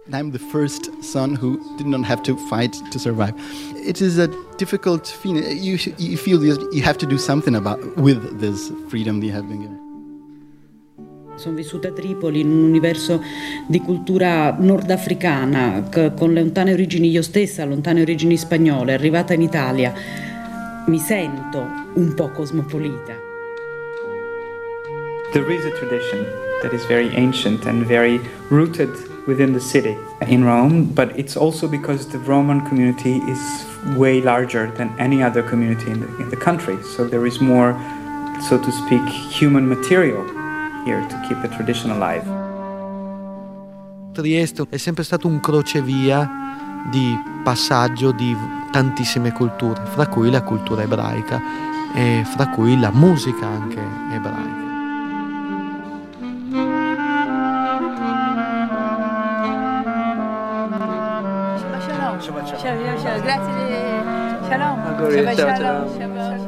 I'm the first son who did not have to fight to survive. It is a difficult feeling. You feel you have to do something with this freedom you have been given. Sono vissuta a Tripoli in un universo di cultura nordafricana, con lontane origini, io stessa, lontane origini spagnole, arrivata in Italia, mi sento un po' cosmopolita. There is a tradition that is very ancient and very rooted within the city in Rome, but it's also because the Roman community is way larger than any other community in the country. So there is more, so to speak, human material here to keep the tradition alive. Trieste è sempre stato un crocevia di passaggio di tantissime culture, fra cui la cultura ebraica e fra cui la musica anche ebraica. Shalom, grazie. Shalom. Shalom.